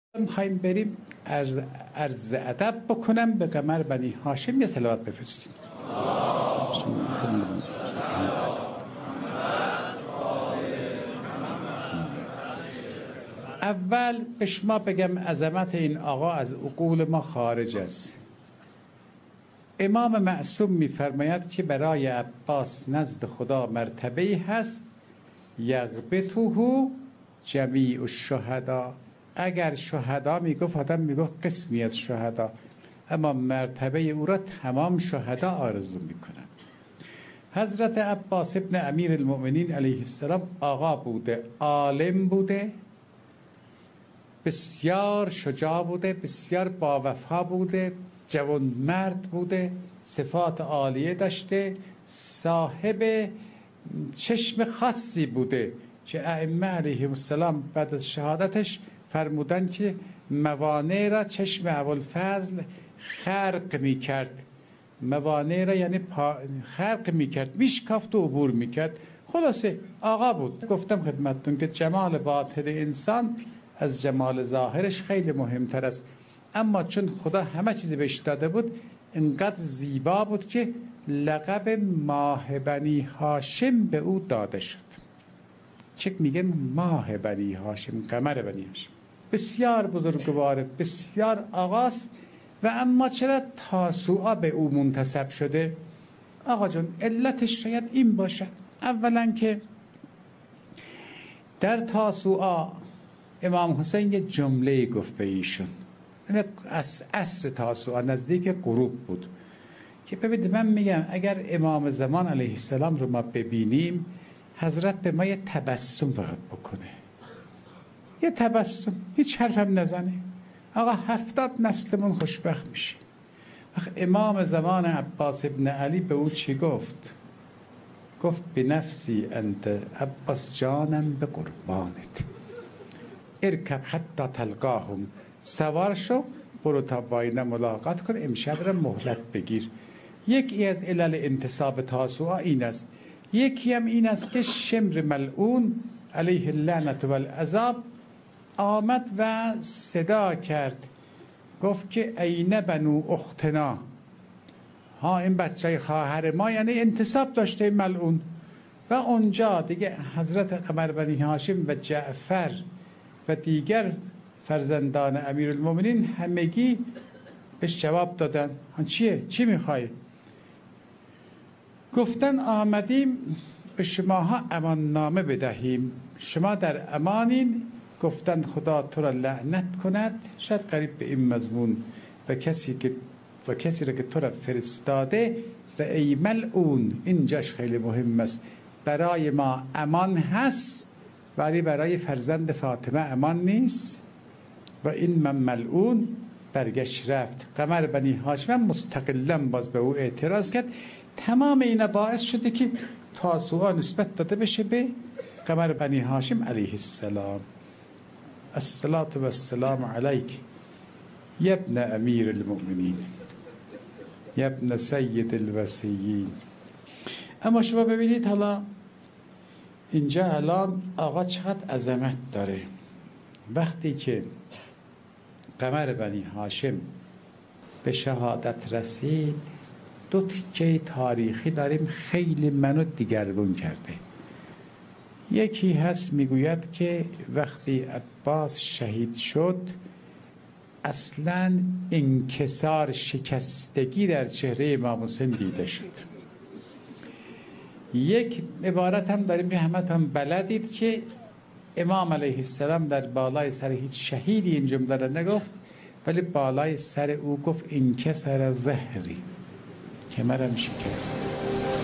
میخوایم بریم عرض ادب بکنم به قمر بنی هاشم، یه صلوات بفرستیم. اول به شما بگم عظمت این آقا از عقول ما خارج است. امام معصوم میفرماید که برای عباس نزد خدا مرتبه‌ای هست یغبطه جمیع الشهدا. اگر شهدا میگفت آدم میگفت قسمی از شهدا، اما مرتبه او را تمام شهدا آرزو میکنن. حضرت عباس ابن امیر المؤمنین علیه السلام آقا بوده، عالم بوده، بسیار شجاع بوده، بسیار باوفا بوده، جوان مرد بوده، صفات عالیه داشته، صاحب چشم خاصی بوده که ائمه علیهم السلام بعد از شهادتش فرمودن که موانع را چشم ابوالفضل خرق میکرد. موانع را یعنی خرق میکرد، میشکافت و عبور میکرد. خلاصه آقا بود. گفتم خدمتتون که جمال باطن انسان از جمال ظاهرش خیلی مهمتر است، اما چون خدا همه چیز بهش داده بود انقدر زیبا بود که لقب ماه بنی هاشم به او داده شد. چه میگن ماه بنی هاشم، قمر بنی هاشم. بسیار بزرگواره، بسیار آقاست. و اما چرا تاسوعا به او منتسب شده؟ آقا جون علتش شاید این باشد. اولا که در تاسوعا امام حسین یه جمله گفت به ایشون از عصر تاسوعا نزدیک غروب بود که ببینید من میگم اگر امام زمان علیه السلام رو ما ببینیم حضرت به ما یه تبسم فقط بکنه، یه تبسم، هیچ حرفم نزنه، آقا 70 نسلمون خوشبخت میشه. امام زمان عباس ابن علی به او چی گفت؟ گفت بنفسی انت عباس جانم به قربانت، ارکب حتی تلقاهم، سوار شو برو تا با اینا ملاقات کن، امشب را مهلت بگیر. یکی از علل انتصاب تاسوعا این است. یکی هم این است که شمر ملعون علیه اللعنت و العذاب آمد و صدا کرد، گفت که عین بنو اختنا، ها این بچه خواهر ما، یعنی انتصاب داشته ملعون. و اونجا دیگه حضرت قمر بنی هاشم و جعفر و دیگر فرزندان امیرالمومنین همگی بهش جواب دادن چیه؟ چی میخوای؟ گفتن آمدیم به شماها امان نامه بدهیم، شما در امانین. گفتن خدا تو را لعنت کند، شاید قریب به این مضمون، و کسی را که تو را فرستاده و ای ملعون. اینجاش خیلی مهم است. برای ما امان هست ولی برای فرزند فاطمه امان نیست. و این من ملعون برگشت رفت. قمر بنی هاشم مستقلا باز به او اعتراض کرد. تمام اینا باعث شده که تاسوعا نسبت داده بشه به قمر بنی هاشم علیه السلام. الصلاة و السلام علیک یا ابن امیر المؤمنین یا ابن سید الوصیین. اما شما ببینید حالا اینجا الان آقا چقدر عظمت داره. وقتی که قمر بنی هاشم به شهادت رسید دو تیکه تاریخی داریم خیلی منو دیگرگون کرده. یکی هست میگوید که وقتی عباس شهید شد اصلا انکسار، شکستگی در چهره امام حسین دیده شد. یک عبارت هم داریم که همتون بلدید که امام علیه السلام در بالای سر هیچ شهیدی این جمله را نگفت، ولی بالای سر او گفت انکسر ظهری، کمرم شکست.